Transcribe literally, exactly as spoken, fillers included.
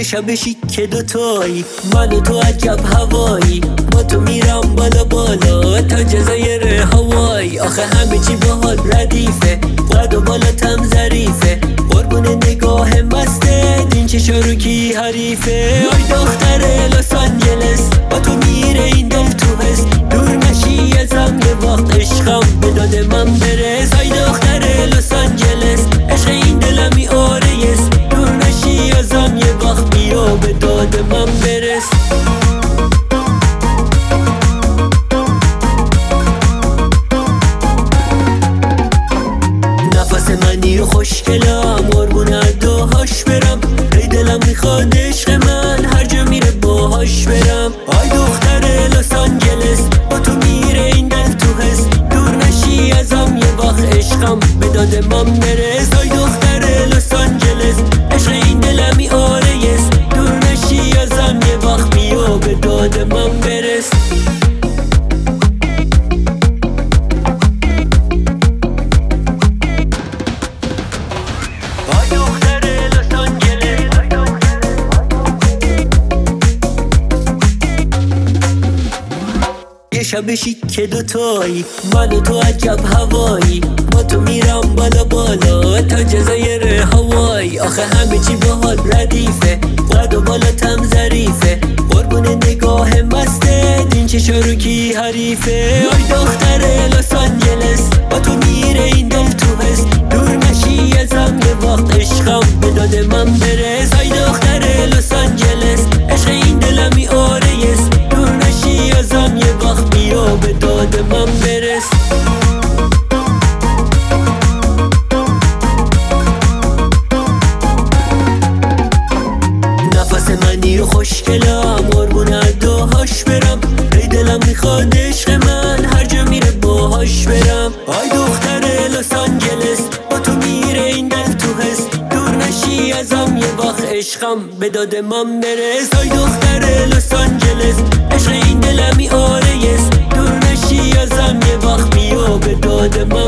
شب شیک دوتایی، من و تو عجب هوایی، با تو میرم بالا بالا تا جزایر هوایی. آخه همه چی باحال ردیفه، قد و بالاتم ظریفه، قربون نگاه مسته این چشا رو کی حریفه. آی دختر لس آنجلس، با تو میره این دل تو حس، دور نشی ازم یه وقت عشقم به داد من برس. آی دختر لس آنجلس، عشق این دلم میاره یس، دور نشی ازم یه وقت بیا به داد من برس. نفس منی و خوشگلم، قربون اداهاش برم، ای دلم میخواد عشق من هر جا میره باهاش برم. آی دختر لس آنجلس، با تو میره این دل تو حس، دور نشی ازم یه وقت عشقم به داد من برس. آی دختر لس آنجلس، عشق این دلم میاره یس، دور نشی ازم یه وقت بیا به داد من برس. یه شب شیک دوتایی، من و تو عجب هوایی، با تو میرم بالا بالا تا جزایر هوایی. آخه همه چی باحال ردیفه، قد و بالاتم ظریفه، قربون نگاه مسته این چشا رو کی حریفه. آی دختر لس آنجلس، با تو میره این دل تو حس، دور نشی ازم یه وقت عشقم به داد من برس. آی دختر لس آنجلس، عشق این دلم میاره یس، دور نشی ازم یه وقت بیا به داد من برس. نفس منی و خوشگلم، قربون اداهاش برم، ای دلم میخواد عشق من هر جا میره باهاش برم. آی دختر لس آنجلس، با تو میره این دل تو حس، دور نشی ازم یه وقت عشقم به داد من برس. آی دختر لس آنجلس، عشق این دلم میاره یس، دور نشی ازم یه وقت بیا به داد من